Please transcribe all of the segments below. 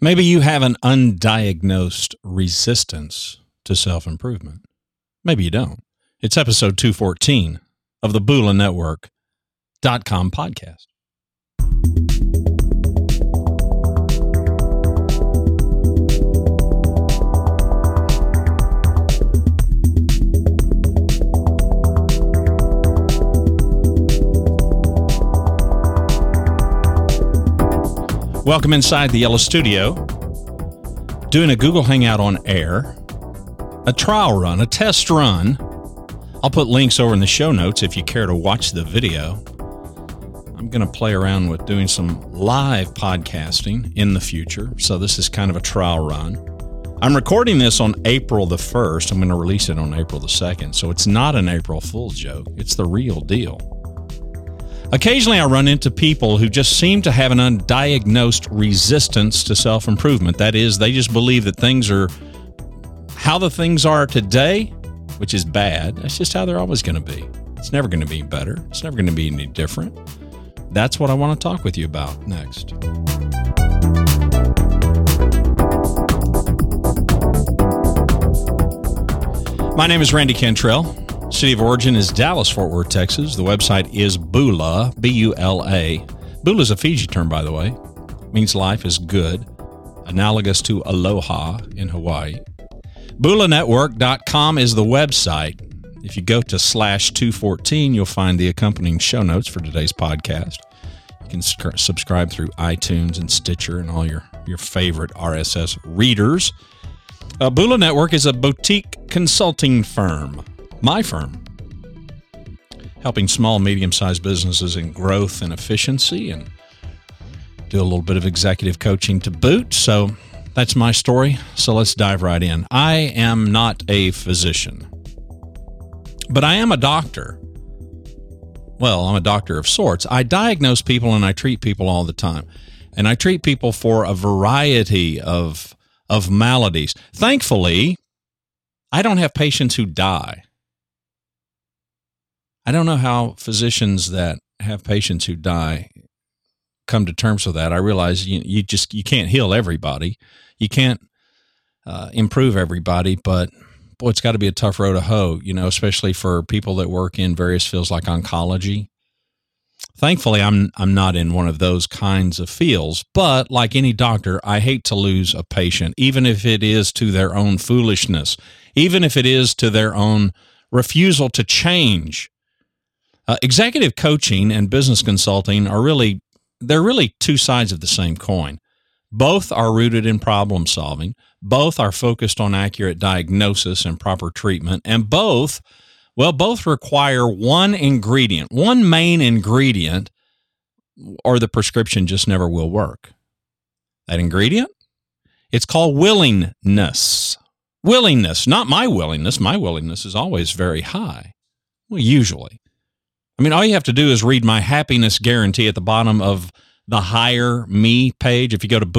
Maybe you have an undiagnosed resistance to self-improvement. Maybe you don't. It's episode 214 of the BulaNetwork.com podcast. Welcome inside the Yellow Studio. Doing a Google Hangout on air, a trial run, a test run. I'll put links over in the show notes if you care to watch the video. I'm going to play around with doing some live podcasting in the future, so this is kind of a trial run. I'm recording this on April the 1st. I'm going to release it on April the 2nd, so it's not an April Fool's joke. It's the real deal. Occasionally, I run into people who just seem to have an undiagnosed resistance to self-improvement. That is, they just believe that things are how the things are today, which is bad. That's just how they're always going to be. It's never going to be better. It's never going to be any different. That's what I want to talk with you about next. My name is Randy Cantrell. City of origin is Dallas-Fort Worth, Texas. The website is Bula, B-U-L-A. Bula is a Fiji term, by the way. It means life is good, analogous to aloha in Hawaii. BulaNetwork.com is the website. If you go to /214, you'll find the accompanying show notes for today's podcast. You can subscribe through iTunes and Stitcher and all your favorite RSS readers. Bula Network is a boutique consulting firm. My firm, helping small, medium-sized businesses in growth and efficiency, and do a little bit of executive coaching to boot. So that's my story. So let's dive right in. I am not a physician, but I am a doctor. Well, I'm a doctor of sorts. I diagnose people and I treat people all the time. And I treat people for a variety of maladies. Thankfully, I don't have patients who die. I don't know how physicians that have patients who die come to terms with that. I realize you can't heal everybody. You can't improve everybody, but boy, it's got to be a tough row to hoe, especially for people that work in various fields like oncology. Thankfully, I'm not in one of those kinds of fields, but like any doctor, I hate to lose a patient, even if it is to their own foolishness, even if it is to their own refusal to change. Executive coaching and business consulting are really two sides of the same coin. Both are rooted in problem solving. Both are focused on accurate diagnosis and proper treatment. And both require one main ingredient, or the prescription just never will work. That ingredient? It's called willingness. Willingness, not my willingness. My willingness is always very high. Well, usually. All you have to do is read my happiness guarantee at the bottom of the Hire Me page. If you go to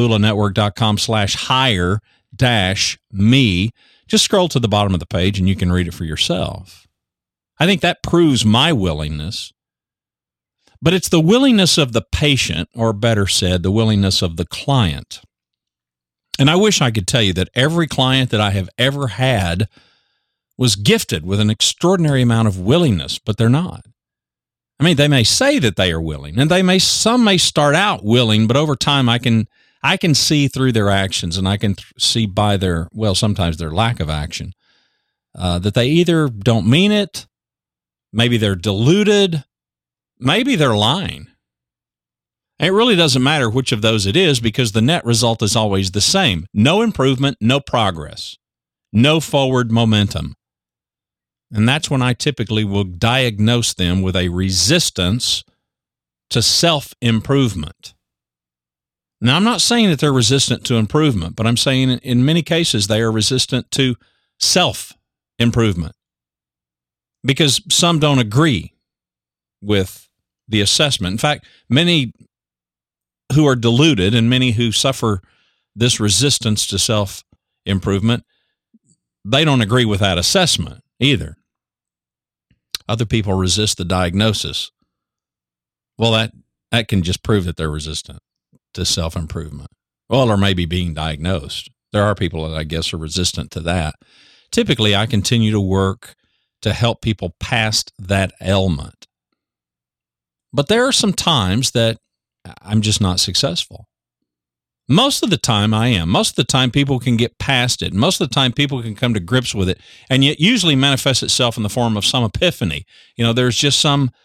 BulaNetwork.com/hire-me, just scroll to the bottom of the page and you can read it for yourself. I think that proves my willingness. But it's the willingness of the patient, or better said, the willingness of the client. And I wish I could tell you that every client that I have ever had was gifted with an extraordinary amount of willingness, but they're not. They may say that they are willing, and some may start out willing, but over time I can see through their actions, and I can see by sometimes their lack of action, that they either don't mean it, maybe they're deluded, maybe they're lying. And it really doesn't matter which of those it is, because the net result is always the same. No improvement, no progress, no forward momentum. And that's when I typically will diagnose them with a resistance to self-improvement. Now, I'm not saying that they're resistant to improvement, but I'm saying in many cases they are resistant to self-improvement, because some don't agree with the assessment. In fact, many who are deluded and many who suffer this resistance to self-improvement, they don't agree with that assessment either. Other people resist the diagnosis. Well, that can just prove that they're resistant to self-improvement. Well, or maybe being diagnosed. There are people that I guess are resistant to that. Typically, I continue to work to help people past that ailment. But there are some times that I'm just not successful. Most of the time I am. Most of the time people can get past it. Most of the time people can come to grips with it. And yet usually manifests itself in the form of some epiphany. There's just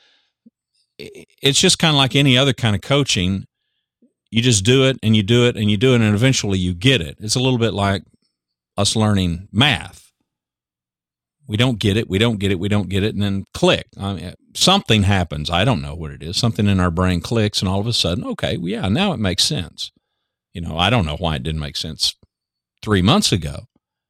it's just kind of like any other kind of coaching. You just do it and you do it and you do it and eventually you get it. It's a little bit like us learning math. We don't get it, we don't get it, we don't get it, and then click. Something happens. I don't know what it is. Something in our brain clicks and all of a sudden, okay, well, yeah, now it makes sense. I don't know why it didn't make sense 3 months ago.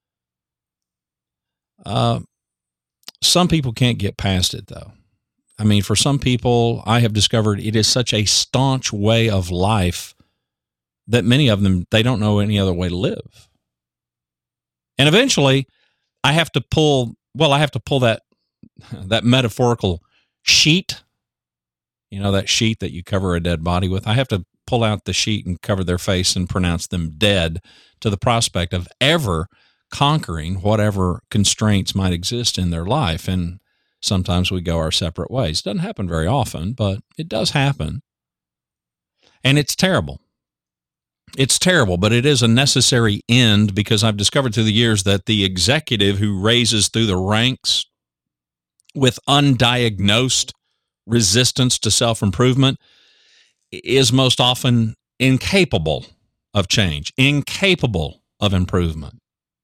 Some people can't get past it, though. For some people, I have discovered it is such a staunch way of life that many of them, they don't know any other way to live. And eventually, I have to pull that metaphorical sheet, that sheet that you cover a dead body with. I have to pull out the sheet and cover their face and pronounce them dead to the prospect of ever conquering whatever constraints might exist in their life. And sometimes we go our separate ways. It doesn't happen very often, but it does happen. And it's terrible. It's terrible, but it is a necessary end because I've discovered through the years that the executive who raises through the ranks with undiagnosed resistance to self-improvement is most often incapable of change, incapable of improvement.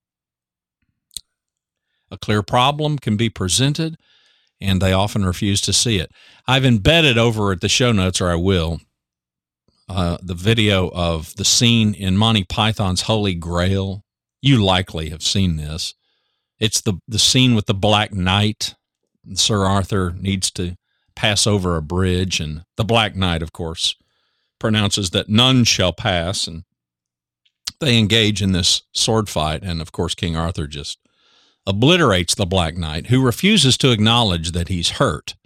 A clear problem can be presented, and they often refuse to see it. I've embedded over at the show notes, or I will, the video of the scene in Monty Python's Holy Grail. You likely have seen this. It's the scene with the Black Knight. Sir Arthur needs to pass over a bridge, and the Black Knight, of course, pronounces that none shall pass, and they engage in this sword fight, and of course King Arthur just obliterates the Black Knight, who refuses to acknowledge that he's hurt.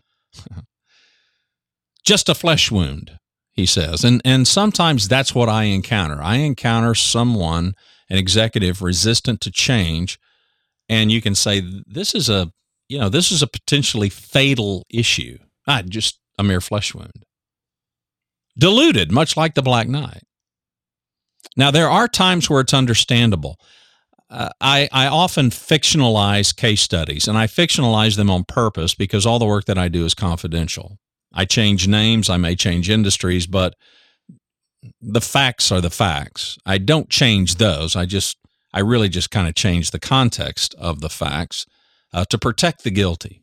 Just a flesh wound, he says. And sometimes that's what I encounter. I encounter someone, an executive, resistant to change, and you can say, this is a potentially fatal issue. Just a mere flesh wound. Deluded, much like the Black Knight. Now, there are times where it's understandable. I often fictionalize case studies, and I fictionalize them on purpose because all the work that I do is confidential. I change names, I may change industries, but the facts are the facts. I don't change those. I really just kind of change the context of the facts to protect the guilty.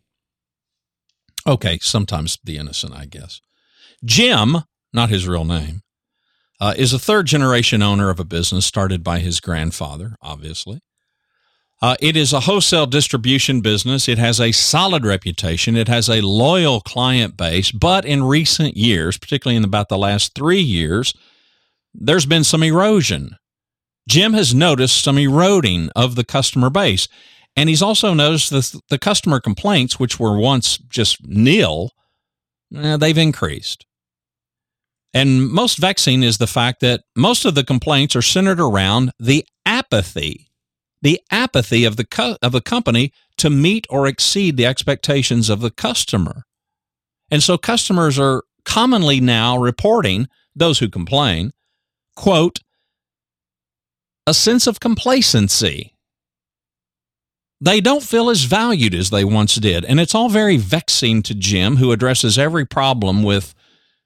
Okay, sometimes the innocent, I guess. Jim, not his real name, is a third-generation owner of a business started by his grandfather, obviously. It is a wholesale distribution business. It has a solid reputation. It has a loyal client base. But in recent years, particularly in about the last 3 years, there's been some erosion. Jim has noticed some eroding of the customer base. And he's also noticed the customer complaints, which were once just nil, they've increased. And most vexing is the fact that most of the complaints are centered around the apathy of the company to meet or exceed the expectations of the customer. And so customers are commonly now reporting, those who complain, quote, a sense of complacency. They don't feel as valued as they once did. And it's all very vexing to Jim, who addresses every problem with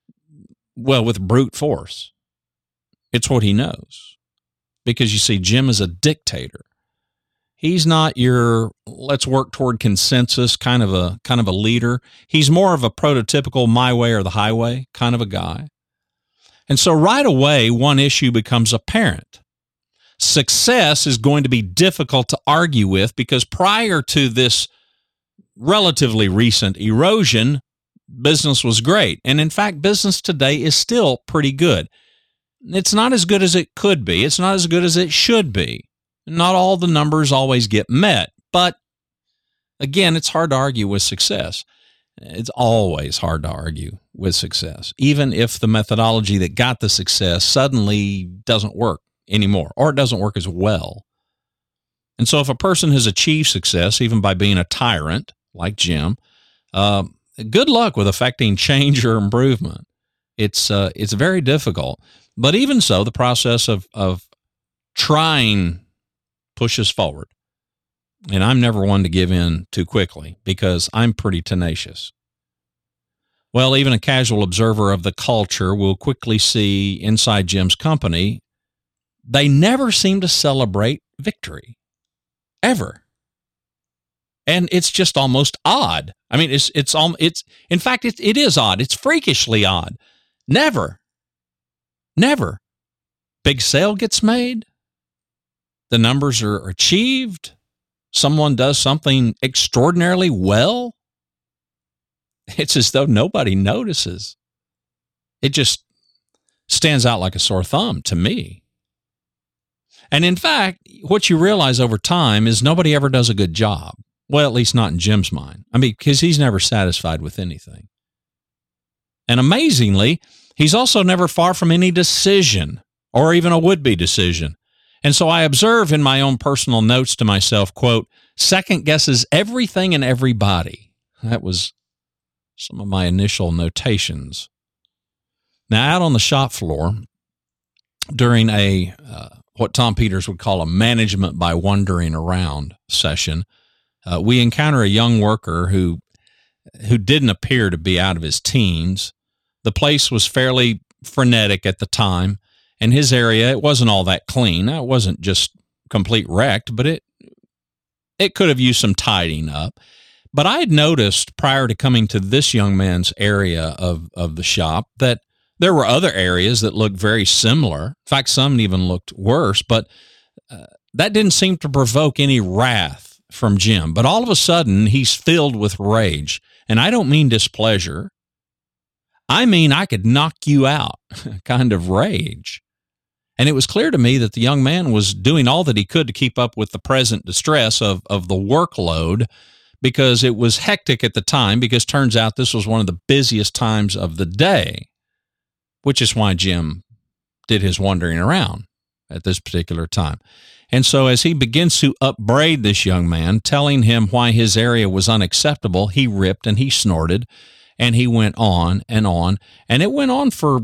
brute force. It's what he knows. Because you see, Jim is a dictator. He's not your let's work toward consensus kind of a leader. He's more of a prototypical my way or the highway kind of a guy. And so right away, one issue becomes apparent. Success is going to be difficult to argue with because prior to this relatively recent erosion, business was great. And in fact, business today is still pretty good. It's not as good as it could be. It's not as good as it should be. Not all the numbers always get met. But again, it's hard to argue with success. It's always hard to argue with success, even if the methodology that got the success suddenly doesn't work anymore, or it doesn't work as well. And so if a person has achieved success, even by being a tyrant like Jim, good luck with affecting change or improvement. It's very difficult. But even so, the process of trying pushes forward. And I'm never one to give in too quickly because I'm pretty tenacious. Well, even a casual observer of the culture will quickly see inside Jim's company, they never seem to celebrate victory. Ever. And it's just almost odd. I mean, it is odd. It's freakishly odd. Never. Big sale gets made. The numbers are achieved. Someone does something extraordinarily well. It's as though nobody notices. It just stands out like a sore thumb to me. And in fact, what you realize over time is nobody ever does a good job. Well, at least not in Jim's mind. I mean, because he's never satisfied with anything. And amazingly, he's also never far from any decision or even a would-be decision. And so I observe in my own personal notes to myself, quote, second guesses everything and everybody. That was some of my initial notations. Now, out on the shop floor, during a what Tom Peters would call a management by wandering around session, we encounter a young worker who didn't appear to be out of his teens. The place was fairly frenetic at the time, and his area, it wasn't all that clean. Now, it wasn't just complete wrecked, but it could have used some tidying up. But I had noticed prior to coming to this young man's area of the shop that there were other areas that looked very similar. In fact, some even looked worse, but that didn't seem to provoke any wrath from Jim. But all of a sudden, he's filled with rage. And I don't mean displeasure. I mean, I could knock you out kind of rage. And it was clear to me that the young man was doing all that he could to keep up with the present distress of the workload, because it was hectic at the time, because turns out this was one of the busiest times of the day, which is why Jim did his wandering around at this particular time. And so as he begins to upbraid this young man, telling him why his area was unacceptable, he ripped and he snorted, and he went on and on. And it went on for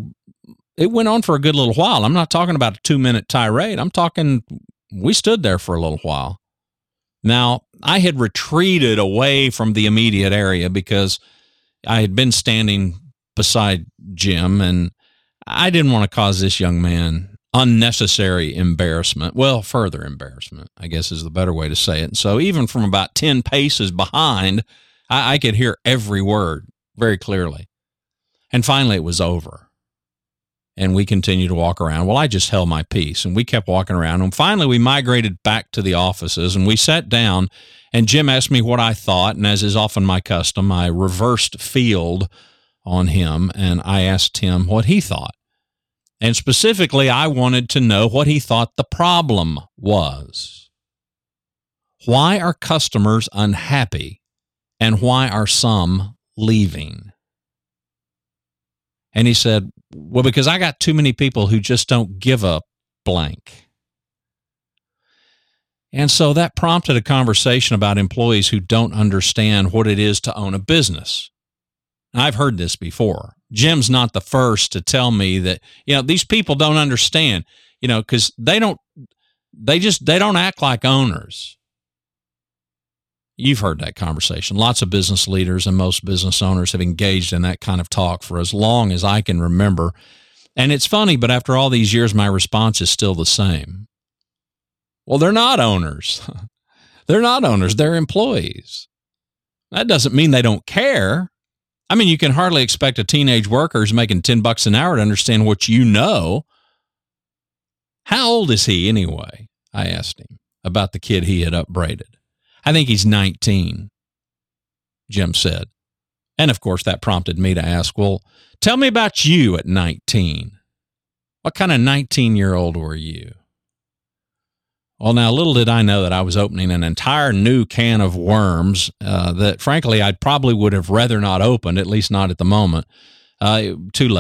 a good little while. I'm not talking about a 2-minute tirade. I'm talking, we stood there for a little while. Now, I had retreated away from the immediate area because I had been standing beside Jim, and I didn't want to cause this young man unnecessary embarrassment. Well, further embarrassment, I guess is the better way to say it. And so even from about 10 paces behind, I could hear every word very clearly. And finally, it was over. And we continued to walk around. Well, I just held my peace, and we kept walking around. And finally, we migrated back to the offices, and we sat down, and Jim asked me what I thought. And as is often my custom, I reversed field on him, and I asked him what he thought. And specifically, I wanted to know what he thought the problem was. Why are customers unhappy, and why are some leaving? And he said, well, because I got too many people who just don't give a blank. And so that prompted a conversation about employees who don't understand what it is to own a business. I've heard this before. Jim's not the first to tell me that, these people don't understand, because they don't act like owners. You've heard that conversation. Lots of business leaders and most business owners have engaged in that kind of talk for as long as I can remember. And it's funny, but after all these years, my response is still the same. Well, they're not owners. They're not owners. They're employees. That doesn't mean they don't care. I mean, you can hardly expect a teenage worker who's making $10 an hour to understand what you know. How old is he anyway? I asked him about the kid he had upbraided. I think he's 19, Jim said. And of course, that prompted me to ask, well, tell me about you at 19. What kind of 19-year-old were you? Well, now, little did I know that I was opening an entire new can of worms that, frankly, I probably would have rather not opened, at least not at the moment. Too late.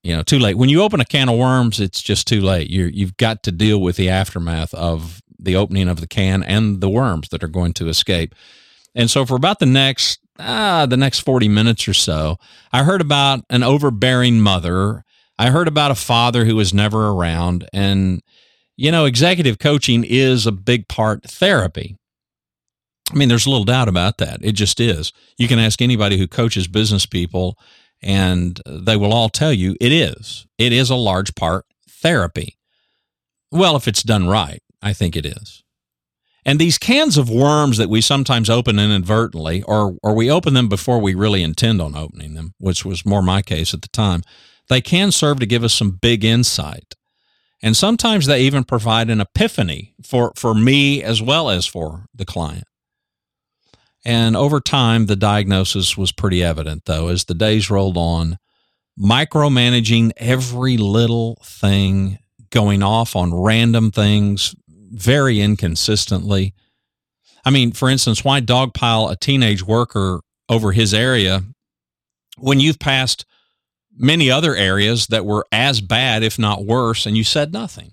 Too late. When you open a can of worms, it's just too late. You've got to deal with the aftermath of the opening of the can and the worms that are going to escape. And so for about the next 40 minutes or so, I heard about an overbearing mother. I heard about a father who was never around. And, executive coaching is a big part therapy. I mean, there's little doubt about that. It just is. You can ask anybody who coaches business people, and they will all tell you it is. It is a large part therapy. Well, if it's done right, I think it is. And these cans of worms that we sometimes open inadvertently, or we open them before we really intend on opening them, which was more my case at the time, they can serve to give us some big insight. And sometimes they even provide an epiphany for me as well as for the client. And over time, the diagnosis was pretty evident, though, as the days rolled on, micromanaging every little thing, going off on random things very inconsistently. I mean, for instance, why dogpile a teenage worker over his area when you've passed many other areas that were as bad, if not worse, and you said nothing?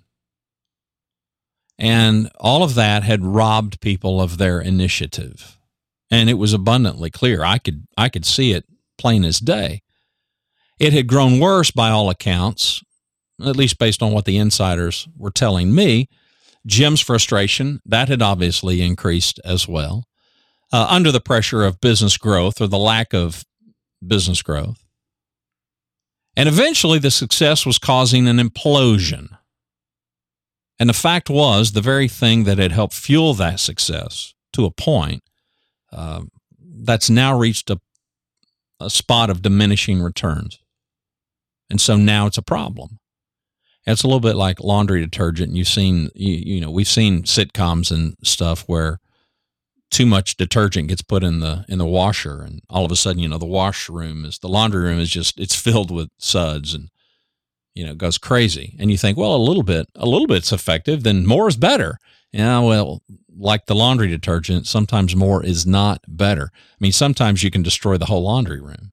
And all of that had robbed people of their initiative. And it was abundantly clear. I could see it plain as day. It had grown worse by all accounts, at least based on what the insiders were telling me. Jim's frustration, that had obviously increased as well, under the pressure of business growth or the lack of business growth. And eventually the success was causing an implosion. And the fact was, the very thing that had helped fuel that success to a point, that's now reached a spot of diminishing returns. And so now it's a problem. It's a little bit like laundry detergent. You've seen, we've seen sitcoms and stuff where too much detergent gets put in the washer, and all of a sudden, the laundry room is just, it's filled with suds, and it goes crazy. And you think, well, a little bit's effective, then more is better. Yeah, well, like the laundry detergent, sometimes more is not better. I mean, sometimes you can destroy the whole laundry room.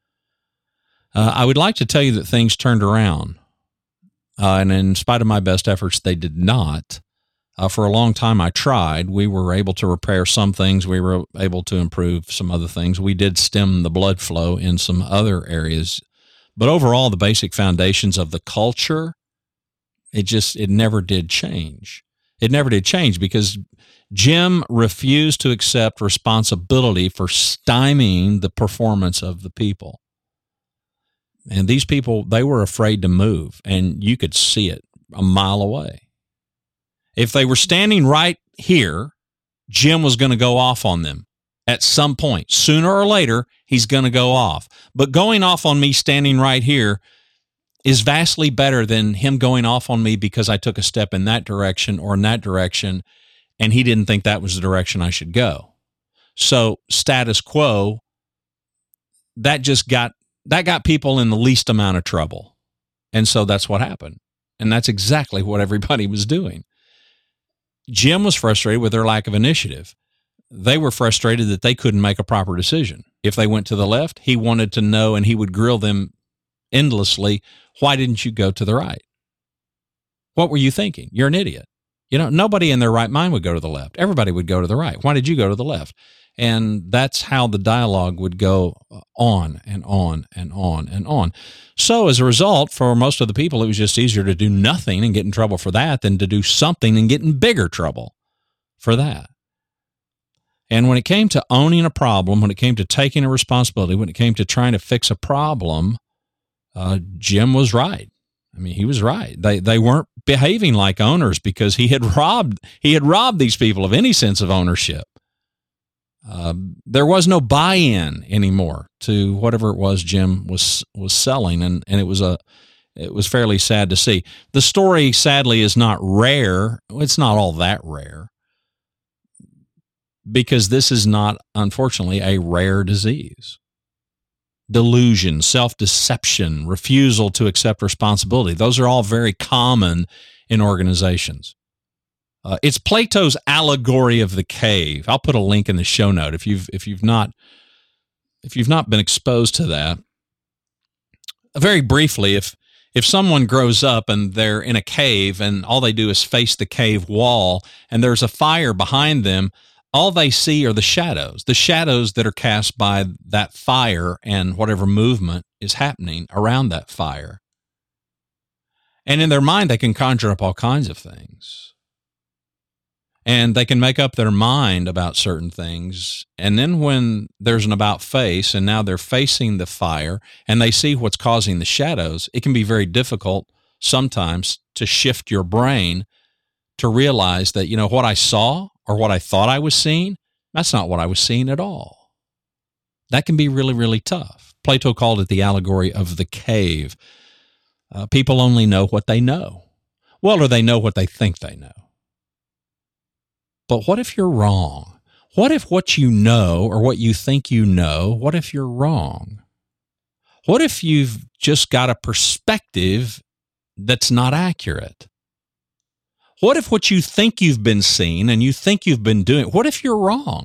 I would like to tell you that things turned around. And in spite of my best efforts, they did not. For a long time, I tried. We were able to repair some things. We were able to improve some other things. We did stem the blood flow in some other areas. But overall, the basic foundations of the culture, it never did change. It never did change because Jim refused to accept responsibility for stymieing the performance of the people. And these people, they were afraid to move, and you could see it a mile away. If they were standing right here, Jim was going to go off on them at some point. Sooner or later, he's going to go off. But going off on me standing right here is vastly better than him going off on me because I took a step in that direction or in that direction, and he didn't think that was the direction I should go. So status quo, that got people in the least amount of trouble. And so that's what happened. And that's exactly what everybody was doing. Jim was frustrated with their lack of initiative. They were frustrated that they couldn't make a proper decision. If they went to the left, he wanted to know, and he would grill them endlessly, why didn't you go to the right? What were you thinking? You're an idiot. Nobody in their right mind would go to the left. Everybody would go to the right. Why did you go to the left? And that's how the dialogue would go on and on and on and on. So as a result, for most of the people, it was just easier to do nothing and get in trouble for that than to do something and get in bigger trouble for that. And when it came to owning a problem, when it came to taking a responsibility, when it came to trying to fix a problem, Jim was right. I mean, he was right. They weren't behaving like owners because he had robbed these people of any sense of ownership. There was no buy-in anymore to whatever it was Jim was selling, and it was fairly sad to see. The story, sadly, is not rare. It's not all that rare because this is not, unfortunately, a rare disease. Delusion, self-deception, refusal to accept responsibility. Those are all very common in organizations. It's Plato's allegory of the cave. I'll put a link in the show note if you've not been exposed to that. Very briefly, If someone grows up and they're in a cave and all they do is face the cave wall and there's a fire behind them, all they see are the shadows that are cast by that fire and whatever movement is happening around that fire. And in their mind, they can conjure up all kinds of things. And they can make up their mind about certain things. And then when there's an about face and now they're facing the fire and they see what's causing the shadows, it can be very difficult sometimes to shift your brain to realize that, what I saw or what I thought I was seeing, that's not what I was seeing at all. That can be really, really tough. Plato called it the allegory of the cave. People only know what they know. Well, or they know what they think they know. But what if you're wrong? What if what you know or what you think you know, what if you're wrong? What if you've just got a perspective that's not accurate? What if what you think you've been seeing and you think you've been doing, what if you're wrong?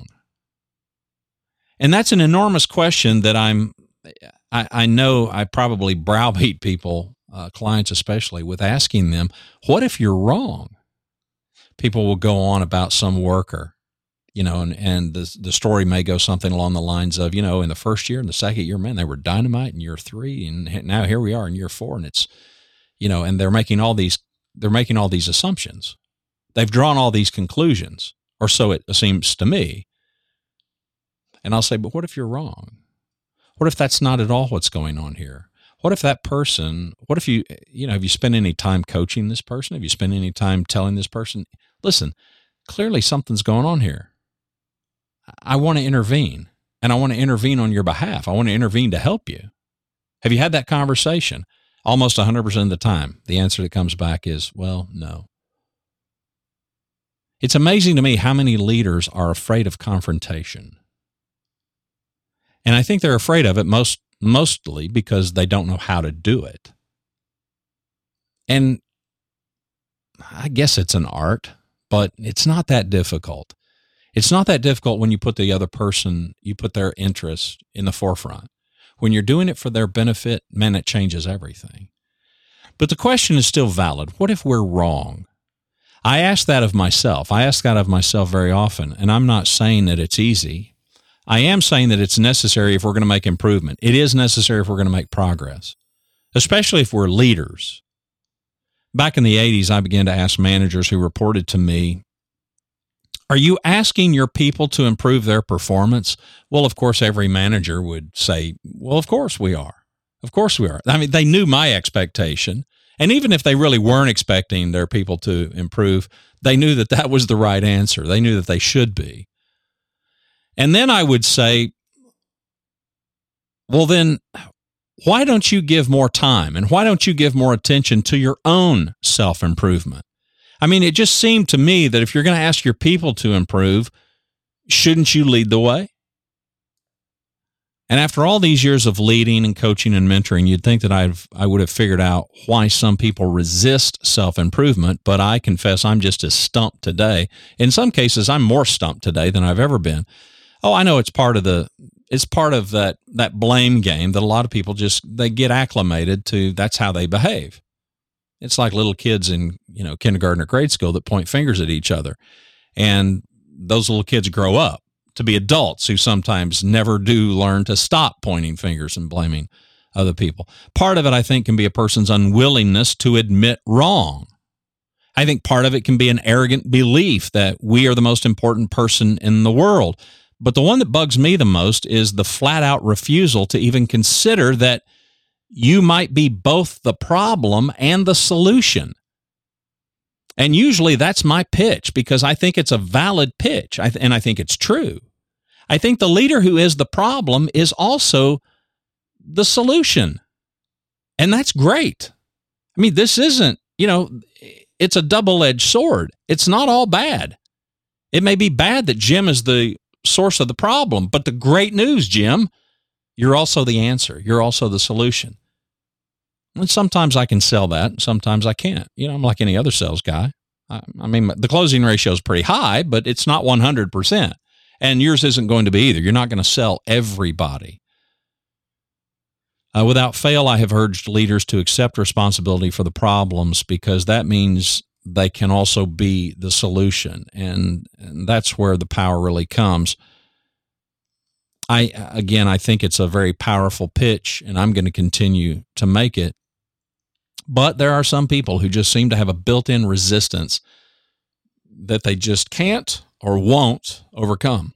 And that's an enormous question that I know I probably browbeat people, clients especially, with asking them, what if you're wrong? People will go on about some worker, and the story may go something along the lines of, in the first year and the second year, man, they were dynamite in year 3, and now here we are in year 4, and it's, and they're making all these assumptions. They've drawn all these conclusions, or so it seems to me. And I'll say, but what if you're wrong? What if that's not at all what's going on here? What if that person, have you spent any time coaching this person? Have you spent any time telling this person, listen, clearly something's going on here. I want to intervene, and I want to intervene on your behalf. I want to intervene to help you. Have you had that conversation? Almost 100% of the time, the answer that comes back is, well, no. It's amazing to me how many leaders are afraid of confrontation. And I think they're afraid of it mostly because they don't know how to do it. And I guess it's an art, but it's not that difficult. It's not that difficult when you put the other person, you put their interest in the forefront. When you're doing it for their benefit, man, it changes everything. But the question is still valid. What if we're wrong? I ask that of myself. I ask that of myself very often, and I'm not saying that it's easy. I am saying that it's necessary if we're going to make improvement. It is necessary if we're going to make progress, especially if we're leaders. Back in the 80s, I began to ask managers who reported to me, are you asking your people to improve their performance? Well, of course, every manager would say, well, of course we are. Of course we are. I mean, they knew my expectation. And even if they really weren't expecting their people to improve, they knew that that was the right answer. They knew that they should be. And then I would say, well, then why don't you give more time and why don't you give more attention to your own self-improvement? I mean, it just seemed to me that if you're going to ask your people to improve, shouldn't you lead the way? And after all these years of leading and coaching and mentoring, you'd think that I would have figured out why some people resist self-improvement, but I confess I'm just as stumped today. In some cases, I'm more stumped today than I've ever been. Oh, I know it's part of that blame game that a lot of people they get acclimated to. That's how they behave. It's like little kids in, kindergarten or grade school that point fingers at each other. And those little kids grow up to be adults who sometimes never do learn to stop pointing fingers and blaming other people. Part of it, I think, can be a person's unwillingness to admit wrong. I think part of it can be an arrogant belief that we are the most important person in the world. But the one that bugs me the most is the flat-out refusal to even consider that you might be both the problem and the solution. And usually that's my pitch because I think it's a valid pitch, and I think it's true. I think the leader who is the problem is also the solution. And that's great. I mean, this isn't, it's a double-edged sword. It's not all bad. It may be bad that Jim is the source of the problem, but the great news, Jim, you're also the answer. You're also the solution. And sometimes I can sell that. Sometimes I can't. I'm like any other sales guy. I mean, the closing ratio is pretty high, but it's not 100%. And yours isn't going to be either. You're not going to sell everybody. Without fail, I have urged leaders to accept responsibility for the problems because that means they can also be the solution. And that's where the power really comes. I think it's a very powerful pitch, and I'm going to continue to make it. But there are some people who just seem to have a built-in resistance that they just can't or won't overcome.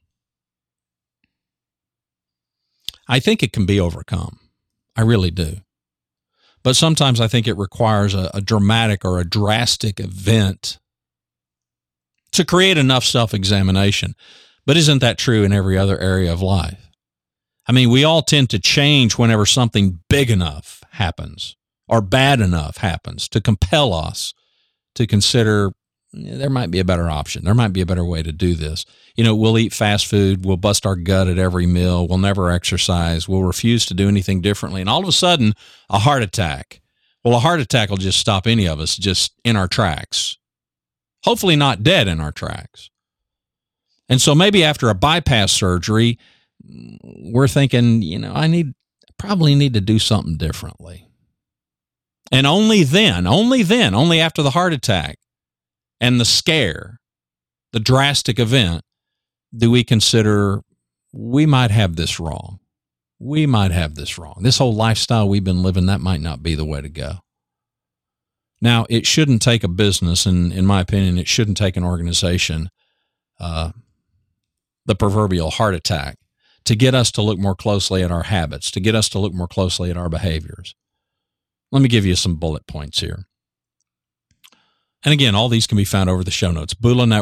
I think it can be overcome. I really do. But sometimes I think it requires a dramatic or a drastic event to create enough self-examination. But isn't that true in every other area of life? I mean, we all tend to change whenever something big enough happens or bad enough happens to compel us to consider there might be a better option. There might be a better way to do this. We'll eat fast food. We'll bust our gut at every meal. We'll never exercise. We'll refuse to do anything differently. And all of a sudden, a heart attack. Well, a heart attack will just stop any of us just in our tracks. Hopefully not dead in our tracks. And so maybe after a bypass surgery, we're thinking, I probably need to do something differently. And only after the heart attack and the scare, the drastic event, do we consider we might have this wrong. We might have this wrong. This whole lifestyle we've been living, that might not be the way to go. Now, it shouldn't take a business, and in my opinion, it shouldn't take an organization, the proverbial heart attack, to get us to look more closely at our habits, to get us to look more closely at our behaviors. Let me give you some bullet points here. And again, all these can be found over the show notes,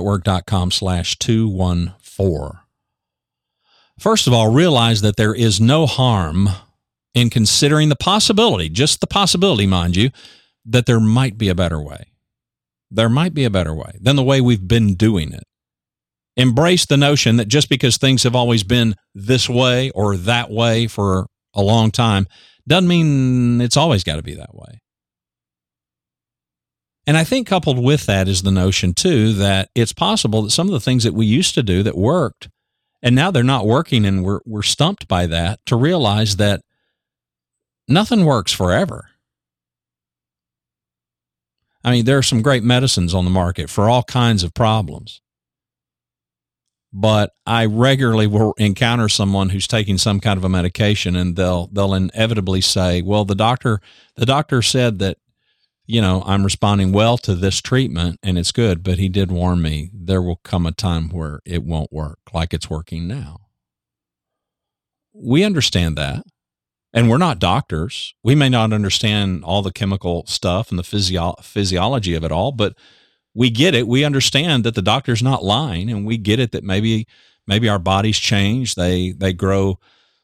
BulaNetwork.com/214. First of all, realize that there is no harm in considering the possibility, just the possibility, mind you, that there might be a better way. There might be a better way than the way we've been doing it. Embrace the notion that just because things have always been this way or that way for a long time doesn't mean it's always got to be that way. And I think coupled with that is the notion, too, that it's possible that some of the things that we used to do that worked, and now they're not working, and we're stumped by that, to realize that nothing works forever. I mean, there are some great medicines on the market for all kinds of problems. But I regularly will encounter someone who's taking some kind of a medication, and they'll inevitably say, well, the doctor said that, I'm responding well to this treatment and it's good, but he did warn me there will come a time where it won't work like it's working now. We understand that. And we're not doctors. We may not understand all the chemical stuff and the physiology of it all, but we get it. We understand that the doctor's not lying, and we get it that maybe our bodies change. They grow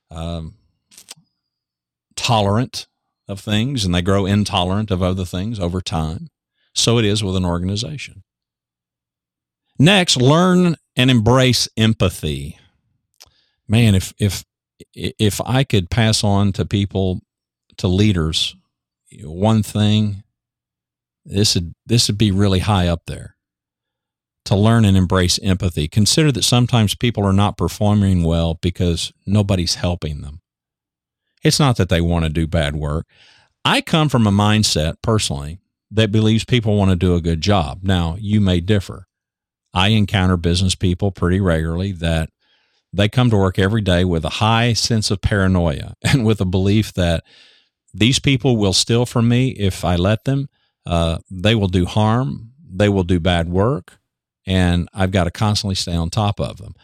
tolerant of things, and they grow intolerant of other things over time. So it is with an organization. Next, learn and embrace empathy. Man, if I could pass on to people, to leaders, one thing, this would be really high up there. To learn and embrace empathy. Consider that sometimes people are not performing well because nobody's helping them. It's not that they want to do bad work. I come from a mindset, personally, that believes people want to do a good job. Now, you may differ. I encounter business people pretty regularly that they come to work every day with a high sense of paranoia and with a belief that these people will steal from me if I let them. They will do harm. They will do bad work. And I've got to constantly stay on top of them.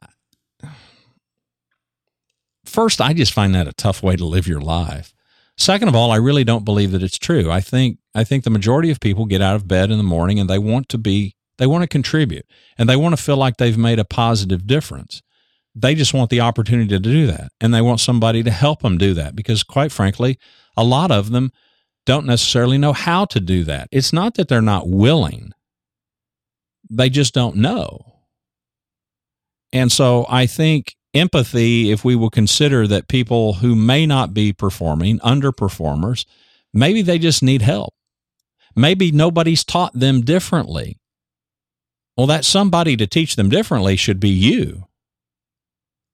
First, I just find that a tough way to live your life. Second of all, I really don't believe that it's true. I think the majority of people get out of bed in the morning and they want to contribute, and they want to feel like they've made a positive difference. They just want the opportunity to do that, and they want somebody to help them do that, because quite frankly, a lot of them don't necessarily know how to do that. It's not that they're not willing. They just don't know. And so I think empathy, if we will consider that people who may not be performing, underperformers, maybe they just need help. Maybe nobody's taught them differently. Well, that somebody to teach them differently should be you.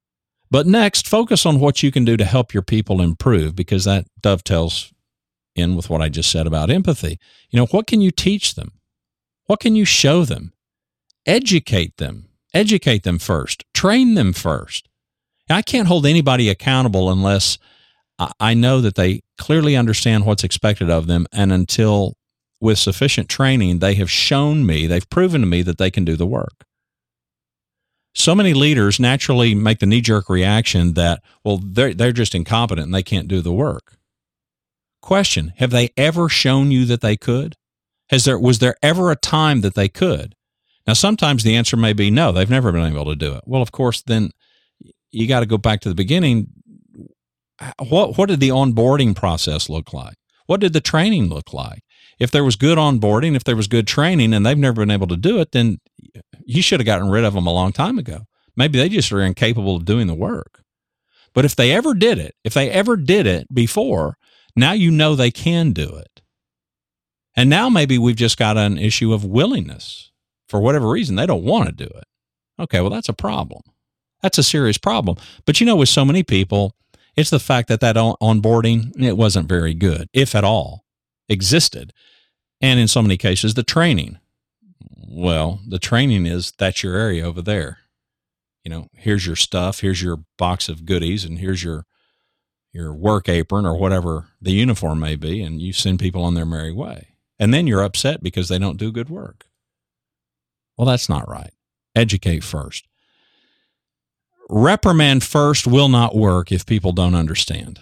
But next, focus on what you can do to help your people improve, because that dovetails in with what I just said about empathy. What can you teach them? What can you show them? Educate them. Educate them first. Train them first. I can't hold anybody accountable unless I know that they clearly understand what's expected of them, and until with sufficient training, they have shown me, they've proven to me that they can do the work. So many leaders naturally make the knee-jerk reaction that, well, they're just incompetent and they can't do the work. Question, have they ever shown you that they could? Was there ever a time that they could? Now, sometimes the answer may be no, they've never been able to do it. Well, of course, then you got to go back to the beginning. What did the onboarding process look like? What did the training look like? If there was good onboarding, if there was good training, and they've never been able to do it, then you should have gotten rid of them a long time ago. Maybe they just are incapable of doing the work. But if they ever did it before, now you know they can do it. And now maybe we've just got an issue of willingness. For whatever reason, they don't want to do it. Okay, well, that's a problem. That's a serious problem. But with so many people, it's the fact that onboarding, it wasn't very good, if at all, existed. And in so many cases, the training. Well, the training that's your area over there. Here's your stuff, here's your box of goodies, and here's your work apron or whatever the uniform may be, and you send people on their merry way. And then you're upset because they don't do good work. Well, that's not right. Educate first. Reprimand first will not work if people don't understand.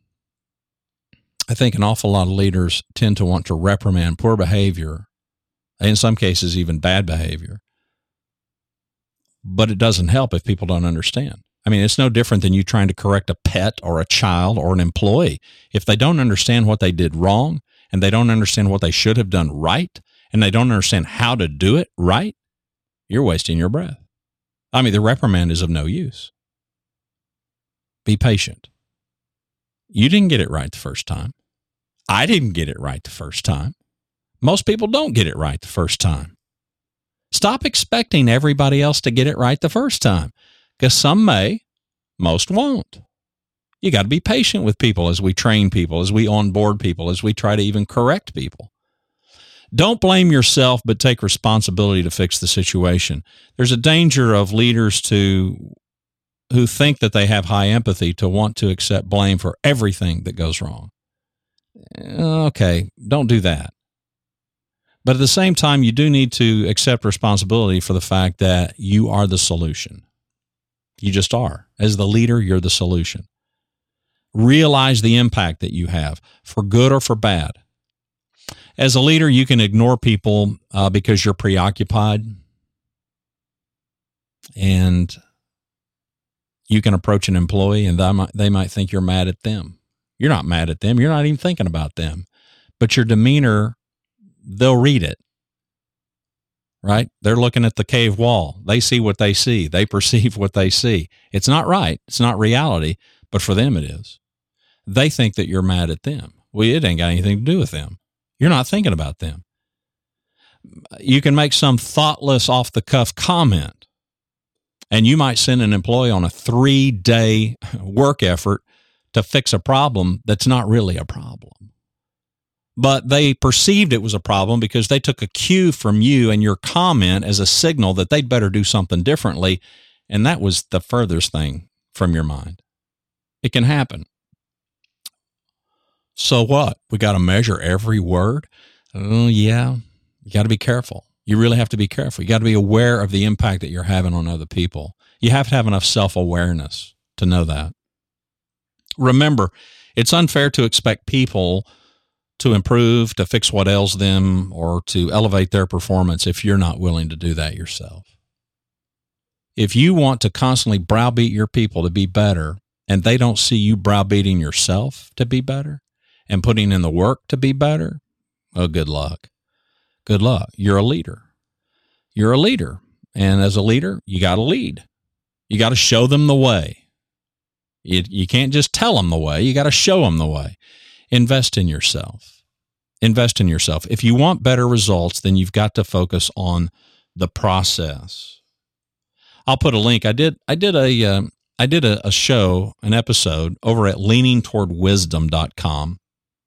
I think an awful lot of leaders tend to want to reprimand poor behavior, in some cases even bad behavior. But it doesn't help if people don't understand. I mean, it's no different than you trying to correct a pet or a child or an employee. If they don't understand what they did wrong, and they don't understand what they should have done right, and they don't understand how to do it right, you're wasting your breath. I mean, the reprimand is of no use. Be patient. You didn't get it right the first time. I didn't get it right the first time. Most people don't get it right the first time. Stop expecting everybody else to get it right the first time, because some may, most won't. You got to be patient with people as we train people, as we onboard people, as we try to even correct people. Don't blame yourself, but take responsibility to fix the situation. There's a danger of leaders who think that they have high empathy to want to accept blame for everything that goes wrong. Okay, don't do that. But at the same time, you do need to accept responsibility for the fact that you are the solution. You just are. As the leader, you're the solution. Realize the impact that you have, for good or for bad. As a leader, you can ignore people because you're preoccupied, and you can approach an employee and they might think you're mad at them. You're not mad at them. You're not even thinking about them. But your demeanor, they'll read it, right? They're looking at the cave wall. They see what they see. They perceive what they see. It's not right. It's not reality, but for them it is. They think that you're mad at them. Well, it ain't got anything to do with them. You're not thinking about them. You can make some thoughtless, off-the-cuff comment, and you might send an employee on a 3-day work effort to fix a problem that's not really a problem. But they perceived it was a problem because they took a cue from you and your comment as a signal that they'd better do something differently, and that was the furthest thing from your mind. It can happen. So what? We got to measure every word? Oh, yeah. You got to be careful. You really have to be careful. You got to be aware of the impact that you're having on other people. You have to have enough self-awareness to know that. Remember, it's unfair to expect people to improve, to fix what ails them, or to elevate their performance if you're not willing to do that yourself. If you want to constantly browbeat your people to be better, and they don't see you browbeating yourself to be better and putting in the work to be better, oh, good luck. Good luck. You're a leader. You're a leader. And as a leader, you got to lead. You got to show them the way. You can't just tell them the way. You got to show them the way. Invest in yourself. Invest in yourself. If you want better results, then you've got to focus on the process. I'll put a link. I did a I did a show, an episode over at leaningtowardwisdom.com.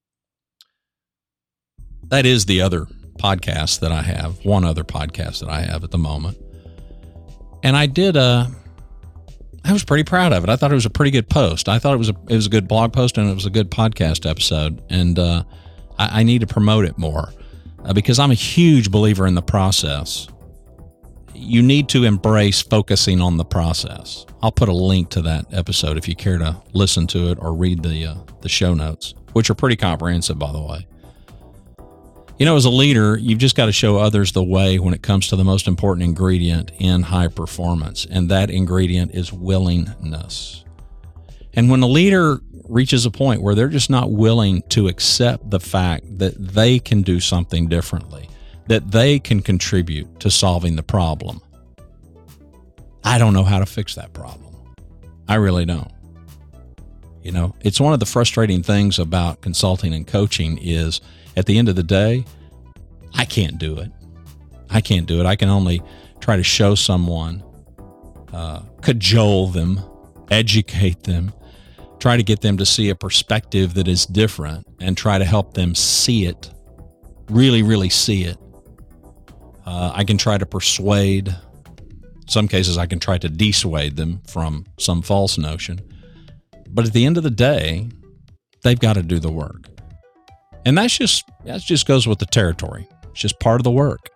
That is the other podcast that I have, one other podcast that I have at the moment. And I was pretty proud of it. I thought it was a pretty good post. I thought it was a good blog post, and it was a good podcast episode. And I need to promote it more because I'm a huge believer in the process. You need to embrace focusing on the process. I'll put a link to that episode if you care to listen to it or read the show notes, which are pretty comprehensive, by the way. You know, as a leader, you've just got to show others the way when it comes to the most important ingredient in high performance, and that ingredient is willingness. And when a leader reaches a point where they're just not willing to accept the fact that they can do something differently, that they can contribute to solving the problem, I don't know how to fix that problem. I really don't. You know, it's one of the frustrating things about consulting and coaching is at the end of the day, I can't do it. I can only try to show someone, cajole them, educate them, try to get them to see a perspective that is different and try to help them see it, really, really see it. I can try to persuade. In some cases, I can try to dissuade them from some false notion. But at the end of the day, they've got to do the work. And that just goes with the territory. It's just part of the work.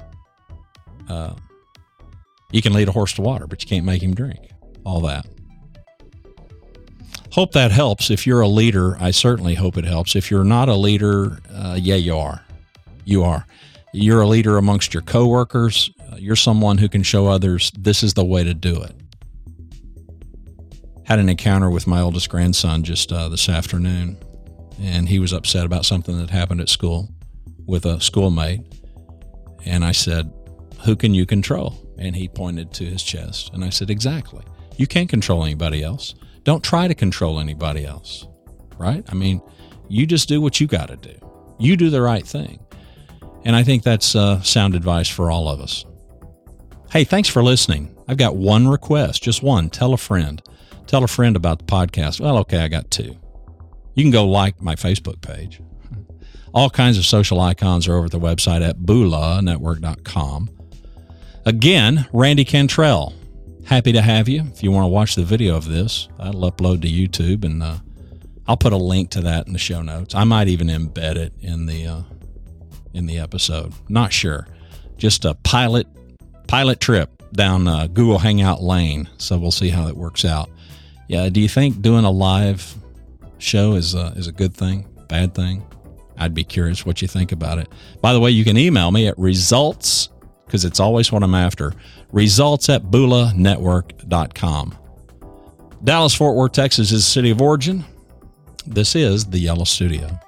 You can lead a horse to water, but you can't make him drink. All that. Hope that helps. If you're a leader, I certainly hope it helps. If you're not a leader, you are. You are. You're a leader amongst your coworkers. You're someone who can show others this is the way to do it. Had an encounter with my oldest grandson just this afternoon, and he was upset about something that happened at school with a schoolmate. And I said, "Who can you control?" And he pointed to his chest. And I said, "Exactly. You can't control anybody else. Don't try to control anybody else, right? I mean, you just do what you got to do. You do the right thing." And I think that's sound advice for all of us. Hey, thanks for listening. I've got one request, just one. Tell a friend. Tell a friend about the podcast. Well, okay, I got two. You can go like my Facebook page. All kinds of social icons are over at the website at BulaNetwork.com. Again, Randy Cantrell. Happy to have you. If you want to watch the video of this, I'll upload to YouTube, and I'll put a link to that in the show notes. I might even embed it in the episode. Not sure. Just a pilot trip down Google Hangout lane. So we'll see how that works out. Yeah. Do you think doing a live show is a good thing, bad thing? I'd be curious what you think about it. By the way, you can email me at results, because it's always what I'm after, results@BulaNetwork.com. Dallas, Fort Worth, Texas is the city of origin. This is the Yellow Studio.